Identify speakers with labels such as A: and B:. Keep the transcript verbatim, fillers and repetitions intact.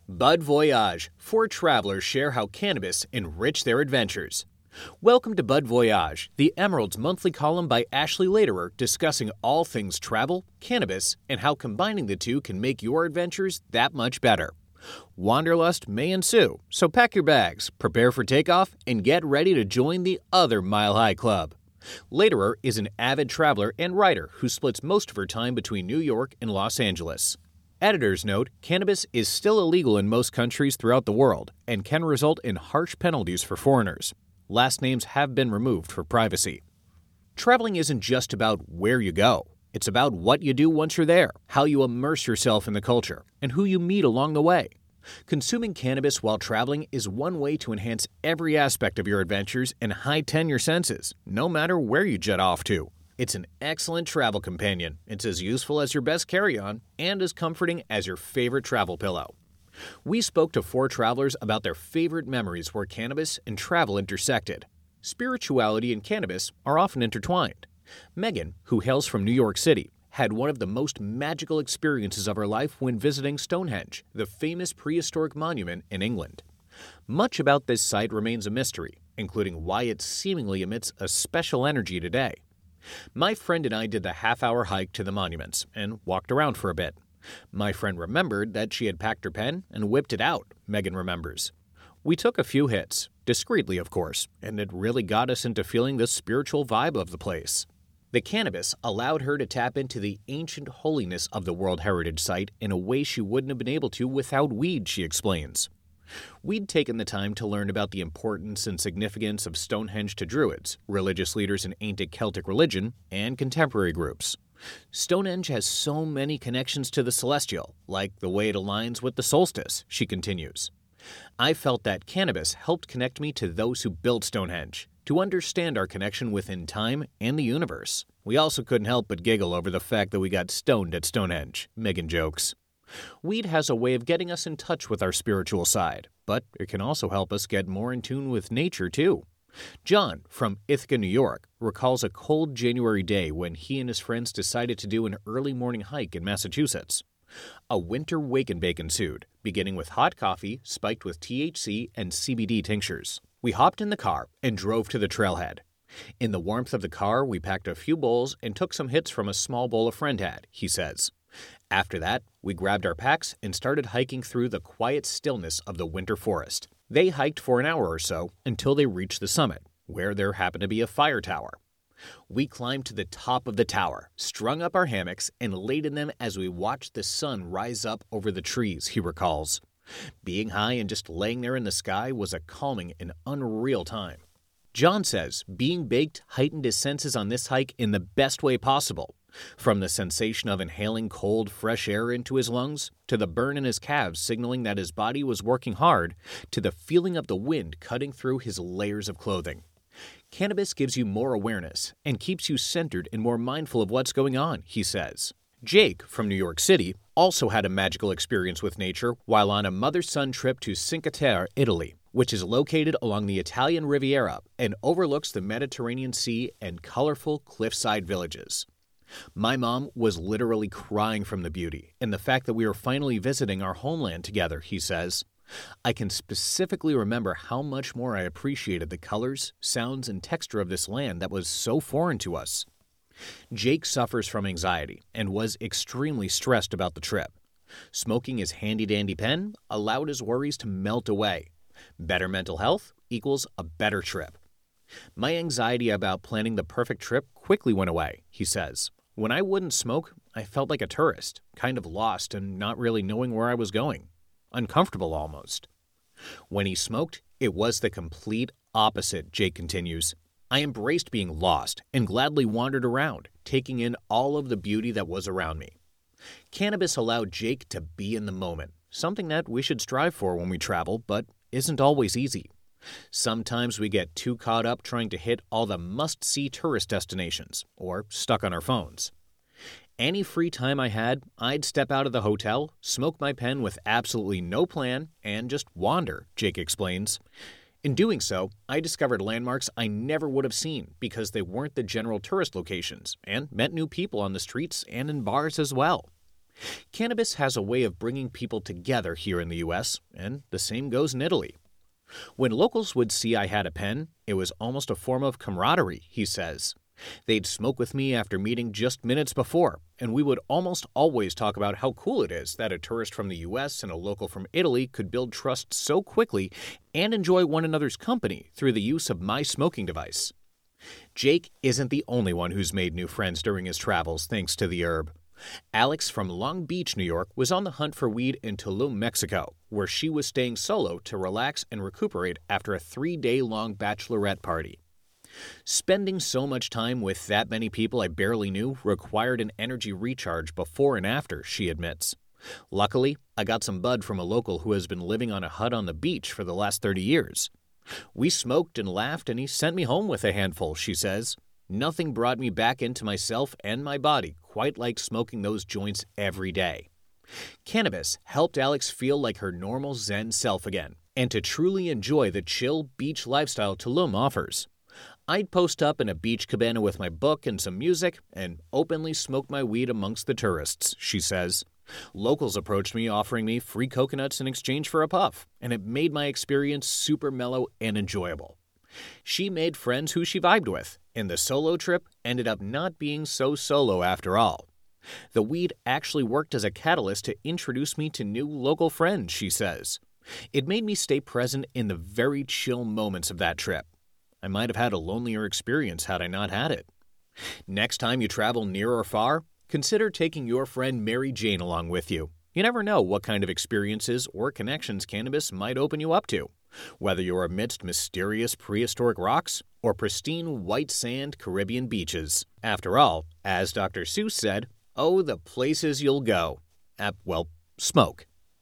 A: Bud Voyage. Four travelers share how cannabis enriched their adventures. Welcome to Bud Voyage, the Emerald's monthly column by Ashley Lederer discussing all things travel, cannabis, and how combining the two can make your adventures that much better. Wanderlust may ensue, so pack your bags, prepare for takeoff, and get ready to join the other Mile High Club. Lederer is an avid traveler and writer who splits most of her time between New York and Los Angeles. Editor's note, cannabis is still illegal in most countries throughout the world and can result in harsh penalties for foreigners. Last names have been removed for privacy. Traveling isn't just about where you go. It's about what you do once you're there, how you immerse yourself in the culture, and who you meet along the way. Consuming cannabis while traveling is one way to enhance every aspect of your adventures and heighten your senses, no matter where you jet off to. It's an excellent travel companion. It's as useful as your best carry-on and as comforting as your favorite travel pillow. We spoke to four travelers about their favorite memories where cannabis and travel intersected. Spirituality and cannabis are often intertwined. Megan, who hails from New York City, had one of the most magical experiences of her life when visiting Stonehenge, the famous prehistoric monument in England. Much about this site remains a mystery, including why it seemingly emits a special energy today. My friend and I did the half-hour hike to the monuments and walked around for a bit. My friend remembered that she had packed her pen and whipped it out, Megan remembers. We took a few hits, discreetly of course, and it really got us into feeling the spiritual vibe of the place. The cannabis allowed her to tap into the ancient holiness of the World Heritage Site in a way she wouldn't have been able to without weed, she explains. We'd taken the time to learn about the importance and significance of Stonehenge to Druids, religious leaders in ancient Celtic religion, and contemporary groups. Stonehenge has so many connections to the celestial, like the way it aligns with the solstice, she continues. I felt that cannabis helped connect me to those who built Stonehenge, to understand our connection within time and the universe. We also couldn't help but giggle over the fact that we got stoned at Stonehenge, Megan jokes. Weed has a way of getting us in touch with our spiritual side, but it can also help us get more in tune with nature, too. John, from Ithaca, New York, recalls a cold January day when he and his friends decided to do an early morning hike in Massachusetts. A winter wake and bake ensued, beginning with hot coffee spiked with T H C and C B D tinctures. We hopped in the car and drove to the trailhead. In the warmth of the car, we packed a few bowls and took some hits from a small bowl a friend had, he says. After that, we grabbed our packs and started hiking through the quiet stillness of the winter forest. They hiked for an hour or so until they reached the summit, where there happened to be a fire tower. We climbed to the top of the tower, strung up our hammocks, and laid in them as we watched the sun rise up over the trees, he recalls. Being high and just laying there in the sky was a calming and unreal time. John says being baked heightened his senses on this hike in the best way possible. From the sensation of inhaling cold, fresh air into his lungs, to the burn in his calves signaling that his body was working hard, to the feeling of the wind cutting through his layers of clothing. Cannabis gives you more awareness and keeps you centered and more mindful of what's going on, he says. Jake, from New York City, also had a magical experience with nature while on a mother-son trip to Cinque Terre, Italy, which is located along the Italian Riviera and overlooks the Mediterranean Sea and colorful cliffside villages. My mom was literally crying from the beauty and the fact that we were finally visiting our homeland together, he says. I can specifically remember how much more I appreciated the colors, sounds, and texture of this land that was so foreign to us. Jake suffers from anxiety and was extremely stressed about the trip. Smoking his handy-dandy pen allowed his worries to melt away. Better mental health equals a better trip. My anxiety about planning the perfect trip quickly went away, he says. When I wouldn't smoke, I felt like a tourist, kind of lost and not really knowing where I was going. Uncomfortable almost. When he smoked, it was the complete opposite, Jake continues. I embraced being lost and gladly wandered around, taking in all of the beauty that was around me. Cannabis allowed Jake to be in the moment, something that we should strive for when we travel, but isn't always easy. Sometimes we get too caught up trying to hit all the must-see tourist destinations, or stuck on our phones. Any free time I had, I'd step out of the hotel, smoke my pen with absolutely no plan, and just wander, Jake explains. In doing so, I discovered landmarks I never would have seen because they weren't the general tourist locations, and met new people on the streets and in bars as well. Cannabis has a way of bringing people together here in the U S, and the same goes in Italy. When locals would see I had a pen, it was almost a form of camaraderie, he says. They'd smoke with me after meeting just minutes before, and we would almost always talk about how cool it is that a tourist from the U S and a local from Italy could build trust so quickly and enjoy one another's company through the use of my smoking device. Jake isn't the only one who's made new friends during his travels thanks to the herb. Alex from Long Beach, New York, was on the hunt for weed in Tulum, Mexico, where she was staying solo to relax and recuperate after a three-day-long bachelorette party. Spending so much time with that many people I barely knew required an energy recharge before and after, she admits. Luckily, I got some bud from a local who has been living on a hut on the beach for the last thirty years. We smoked and laughed, and he sent me home with a handful, she says. Nothing brought me back into myself and my body quite like smoking those joints every day. Cannabis helped Alex feel like her normal Zen self again, and to truly enjoy the chill beach lifestyle Tulum offers. I'd post up in a beach cabana with my book and some music and openly smoke my weed amongst the tourists, she says. Locals approached me offering me free coconuts in exchange for a puff, and it made my experience super mellow and enjoyable. She made friends who she vibed with, and the solo trip ended up not being so solo after all. The weed actually worked as a catalyst to introduce me to new local friends, she says. It made me stay present in the very chill moments of that trip. I might have had a lonelier experience had I not had it. Next time you travel near or far, consider taking your friend Mary Jane along with you. You never know what kind of experiences or connections cannabis might open you up to, whether you're amidst mysterious prehistoric rocks or pristine white sand Caribbean beaches. After all, as Doctor Seuss said, oh, the places you'll go. Uh, well, smoke.